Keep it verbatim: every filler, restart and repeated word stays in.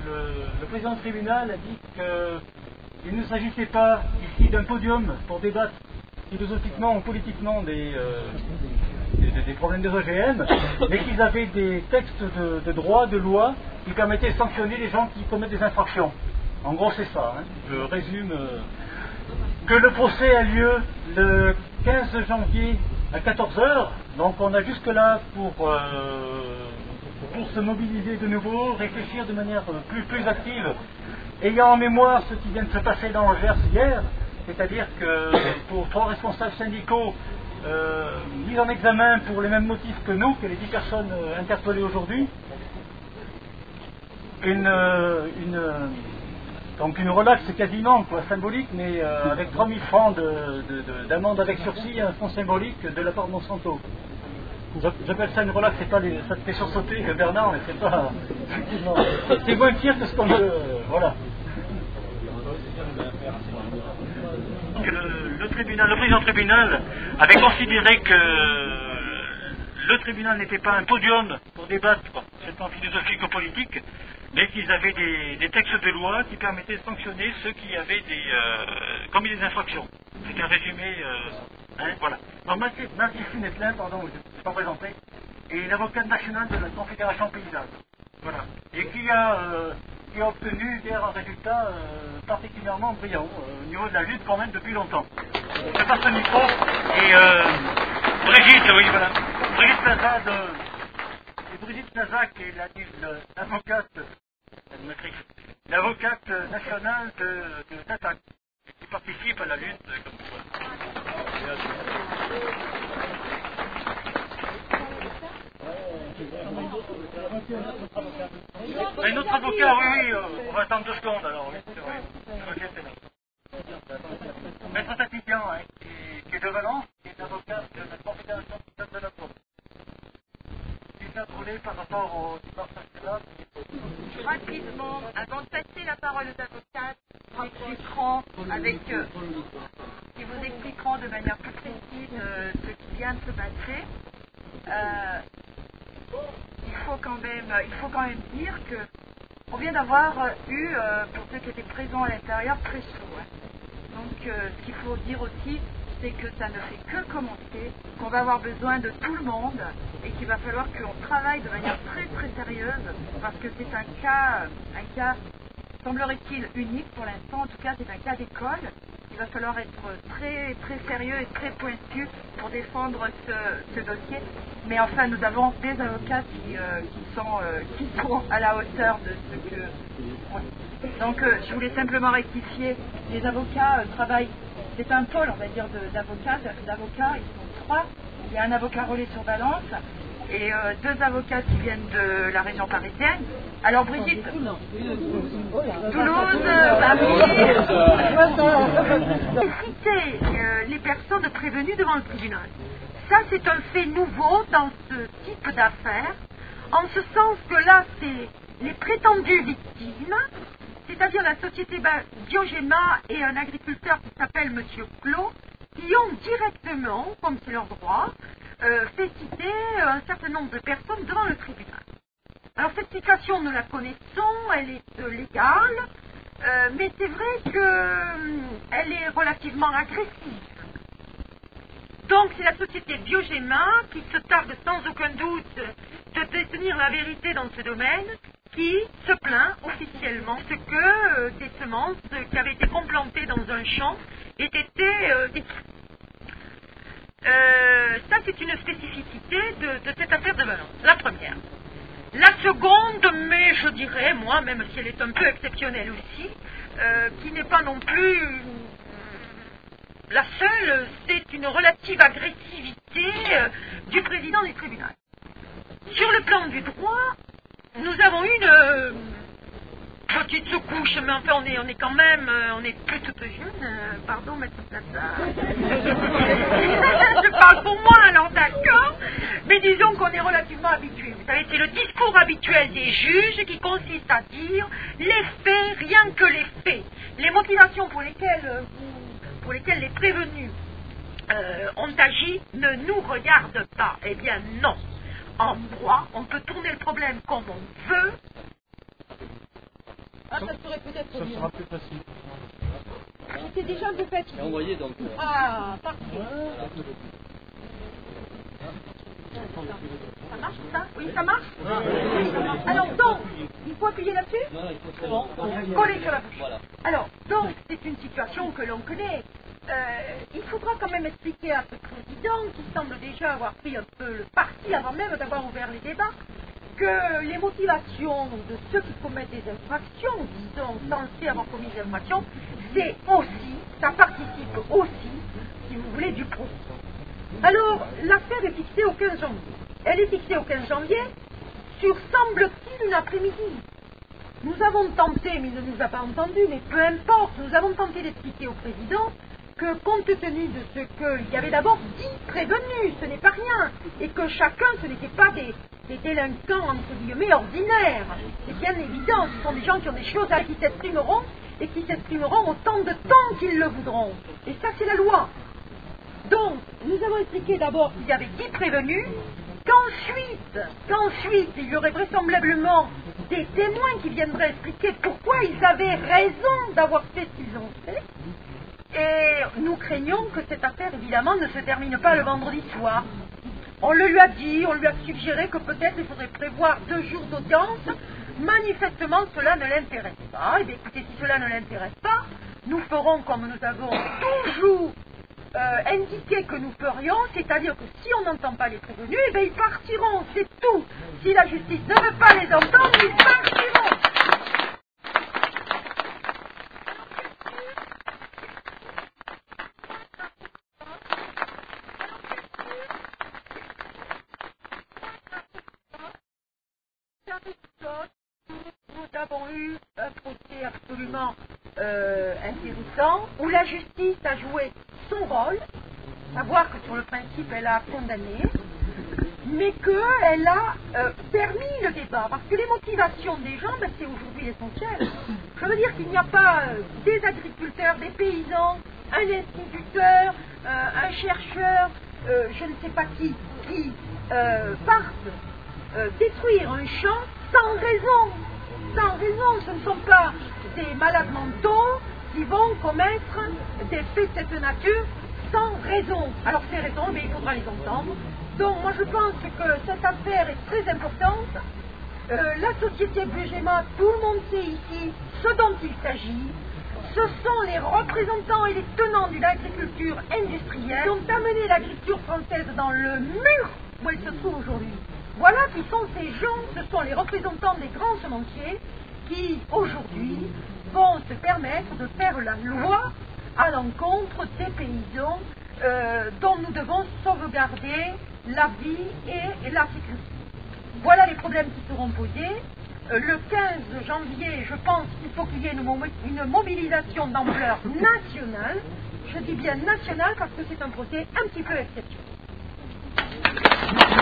le, le président du tribunal a dit qu'il ne s'agissait pas ici d'un podium pour débattre philosophiquement ou politiquement des, euh, des, des problèmes des O G M, mais qu'ils avaient des textes de, de droit, de loi, qui permettaient de sanctionner les gens qui commettent des infractions. En gros, c'est ça. Hein. Je résume euh, que le procès a lieu le quinze janvier à quatorze heures, donc on a jusque-là pour, euh, pour se mobiliser de nouveau, réfléchir de manière plus, plus active, ayant en mémoire ce qui vient de se passer dans le Gers hier, c'est-à-dire que pour trois responsables syndicaux euh, mis en examen pour les mêmes motifs que nous, que les dix personnes euh, interpellées aujourd'hui, une, une, donc une relaxe quasiment quoi, symbolique, mais euh, avec trois mille francs de, de, de, d'amende avec sursis, un fonds symbolique de la part de Monsanto. J'appelle ça une relaxe, c'est pas les, ça te fait sursauter, Bernard, mais c'est pas. C'est moins pire que ce qu'on veut. Euh, voilà. Que le, le tribunal, le président du tribunal avait considéré que le tribunal n'était pas un podium pour débattre sur le plan philosophique ou politique, mais qu'ils avaient des, des textes de loi qui permettaient de sanctionner ceux qui avaient des, euh, commis des infractions. C'est un résumé, euh, hein, voilà. Alors, Mathieu Funetlin, pardon, je ne suis pas présenté, est l'avocate nationale de la Confédération paysanne. Voilà. Et qui a, euh, qui a obtenu hier un résultat euh, particulièrement brillant euh, au niveau de la lutte quand même depuis longtemps. Je passe le micro et euh, Brigitte, oui voilà, Brigitte Plaza de, et Brigitte Plaza qui est la, l'avocate, l'avocate nationale de, de Tatac, qui participe à la lutte comme ça. Un autre avocat, oui, oui, on va attendre deux secondes alors, oui, c'est vrai. L'avocat est là. Maître Tatitian, hein, qui, qui est de Valence, qui est avocat de la Confédération de la Cour. Qui s'est brûlé par rapport au divorce national. Rapidement, avant de passer la parole aux avocats, qui expliqueront avec eux, qui vous expliqueront de manière plus précise euh, ce qui vient de se passer. Euh, il faut quand même, il faut quand même dire que on vient d'avoir eu, euh, pour ceux qui étaient présents à l'intérieur, très chaud. Hein. Donc, euh, ce qu'il faut dire aussi, c'est que ça ne fait que commencer, qu'on va avoir besoin de tout le monde et qu'il va falloir qu'on travaille de manière très très sérieuse parce que c'est un cas, un cas, semblerait-il, unique pour l'instant. En tout cas, c'est un cas d'école. Il va falloir être très très sérieux et très pointu pour défendre ce, ce dossier. Mais enfin, nous avons des avocats qui, euh, qui, sont, euh, qui sont à la hauteur de ce que... Ouais. Donc, euh, je voulais simplement rectifier. Les avocats euh, travaillent... C'est un pôle, on va dire, de, d'avocats. D'avocats, ils sont trois. Il y a un avocat relais sur Valence et euh, deux avocats qui viennent de la région parisienne. Alors Brigitte, Toulouse, Paris, citer euh, les personnes prévenues devant le tribunal. Ça, c'est un fait nouveau dans ce type d'affaires, en ce sens que là, c'est les prétendues victimes, c'est-à-dire la société Biogéma et un agriculteur qui s'appelle Monsieur Clos, qui ont directement, comme c'est leur droit, euh, fait citer un certain nombre de personnes devant le tribunal. Alors cette situation, nous la connaissons, elle est euh, légale, euh, mais c'est vrai qu'elle euh, est relativement agressive. Donc c'est la société Biogéma qui se targue sans aucun doute de détenir la vérité dans ce domaine, qui se plaint officiellement de ce que euh, des semences euh, qui avaient été implantées dans un champ aient été euh, détruites. Euh, ça, c'est une spécificité de, de cette affaire de Valence, la première. La seconde, mais je dirais, moi, même si elle est un peu exceptionnelle aussi, euh, qui n'est pas non plus euh, la seule, c'est une relative agressivité euh, du président du tribunal. Sur le plan du droit, nous avons une euh, petite secouche, mais enfin on est, on est quand même, euh, on est plus toute jeune, euh, pardon, maître Plaza. Je parle pour moi, alors d'accord, mais disons qu'on est relativement habitué. Vous savez, c'est le discours habituel des juges qui consiste à dire les faits, rien que les faits. Les motivations pour lesquelles, euh, vous, pour lesquelles les prévenus euh, ont agi ne nous regardent pas. Eh bien non. En droit, on peut tourner le problème comme on veut. Ah, ça serait peut-être Ça bien. sera plus facile. J'étais déjà un peu fatiguée. envoyé donc. Ah, parfait. Ça marche ça? Oui, ça marche? Alors donc, il faut appuyer là-dessus? Non, non, il faut c'est bon. Coller sur la bouche. Voilà. Alors, donc, c'est une situation que l'on connaît. Euh, il faudra quand même expliquer à ce président, qui semble déjà avoir pris un peu le parti avant même d'avoir ouvert les débats, que les motivations de ceux qui commettent des infractions, disons, censés avoir commis des infractions, c'est aussi, ça participe aussi, si vous voulez, du procès. Alors, l'affaire est fixée au quinze janvier. Elle est fixée au quinze janvier sur, semble-t-il, une après-midi. Nous avons tenté, mais il ne nous a pas entendus, mais peu importe, nous avons tenté d'expliquer au président que, compte tenu de ce qu'il y avait d'abord dix prévenus, ce n'est pas rien, et que chacun, ce n'était pas des, des délinquants, entre guillemets, ordinaires. C'est bien évident, ce sont des gens qui ont des choses à qui s'exprimeront, et qui s'exprimeront autant de temps qu'ils le voudront. Et ça, c'est la loi. Donc, nous avons expliqué d'abord qu'il y avait dix prévenus, qu'ensuite, qu'ensuite, il y aurait vraisemblablement des témoins qui viendraient expliquer pourquoi ils avaient raison d'avoir fait ce qu'ils ont fait. Et nous craignons que cette affaire, évidemment, ne se termine pas le vendredi soir. On le lui a dit, on lui a suggéré que peut-être il faudrait prévoir deux jours d'audience. Manifestement, cela ne l'intéresse pas. Et bien, écoutez, si cela ne l'intéresse pas, nous ferons comme nous avons toujours euh, indiqué que nous ferions, c'est-à-dire que si on n'entend pas les prévenus, eh bien, ils partiront, c'est tout. Si la justice ne veut pas les entendre, ils partiront. Nous avons eu un procès absolument euh, intéressant où la justice a joué son rôle, savoir que sur le principe elle a condamné, mais qu'elle a euh, permis le débat, parce que les motivations des gens, ben, c'est aujourd'hui l'essentiel. Je veux dire qu'il n'y a pas euh, des agriculteurs, des paysans, un instituteur, euh, un chercheur, euh, je ne sais pas qui, qui euh, partent euh, détruire un champ sans raison. Sans raison, ce ne sont pas des malades mentaux qui vont commettre des faits de cette nature sans raison. Alors ces raisons, mais il faudra les entendre. Donc moi je pense que cette affaire est très importante. Euh, la société Bugema, tout le monde sait ici ce dont il s'agit. Ce sont les représentants et les tenants de l'agriculture industrielle qui ont amené l'agriculture française dans le mur où elle se trouve aujourd'hui. Voilà qui sont ces gens, ce sont les représentants des grands semenciers qui, aujourd'hui, vont se permettre de faire la loi à l'encontre des paysans euh, dont nous devons sauvegarder la vie et, et la sécurité. Voilà les problèmes qui seront posés. Euh, le quinze janvier, je pense qu'il faut qu'il y ait une, mo une mobilisation d'ampleur nationale. Je dis bien nationale parce que c'est un procès un petit peu exceptionnel.